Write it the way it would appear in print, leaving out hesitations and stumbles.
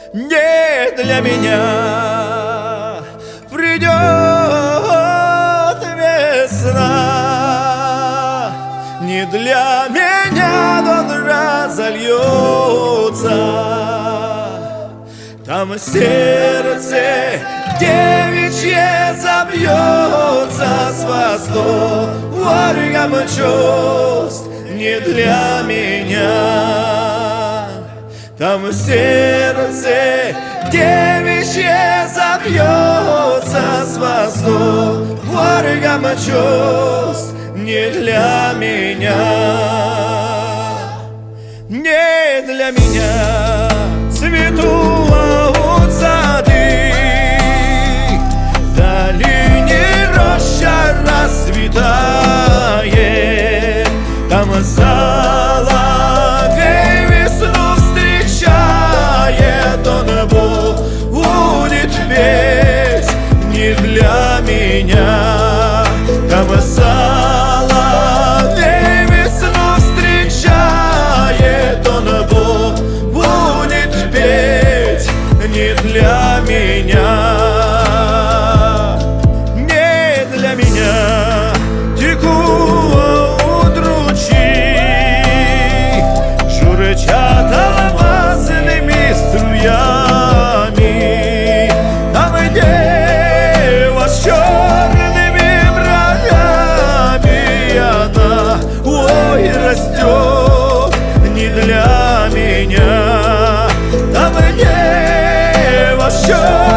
не для меня. Придет весна, не для меня Дон разольется. Там сердце девичье забьется с восторгом чувств, не для меня. Там сердце девичье забьется с восторгом чувств, не для меня. Не для меня цветут сады, в долине роща расцветает. Там соловей весну встречает, он будет петь не для меня. Там соловей весну встречает, он будет петь не для меня. Не для меня текут ручьи, журчат алмазными струями. Там дева с черными бровями, она, ой, растет не для меня. Там дева с черными